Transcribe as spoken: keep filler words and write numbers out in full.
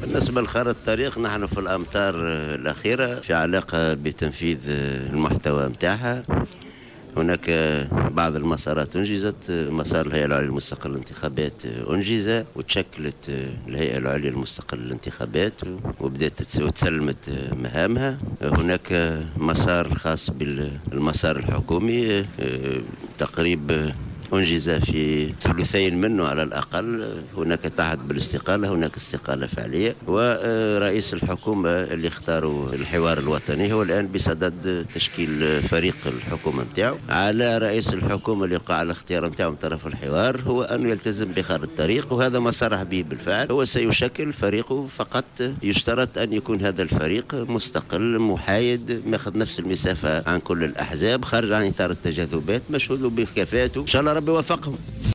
بالنسبة لخارطة الطريق، نحن في الأمتار الأخيرة في علاقة بتنفيذ المحتوى متاعها. هناك بعض المسارات أنجزت. مسار الهيئة العليا للمستقبل للانتخابات أنجز، وتشكلت الهيئة العليا للمستقبل للانتخابات وبدأت وتسلمت مهامها. هناك مسار خاص بالمسار الحكومي تقريبا أنجز في ثلثين منه على الأقل. هناك تحت بالاستقالة، هناك استقالة فعلية، ورئيس الحكومة اللي اختاروا الحوار الوطني هو الآن بصدد تشكيل فريق الحكومة متاعه. على رئيس الحكومة اللي وقع على الاختيار متاعه من طرف الحوار هو أن يلتزم بخارطة الطريق، وهذا ما صرح به بالفعل. هو سيشكل فريقه، فقط يشترط أن يكون هذا الفريق مستقل محايد، ماخذ نفس المسافة عن كل الأحزاب، خارج عن إطار التجاذبات، مشهود بكفاءته. إن شاء الله ربي يوفقهم.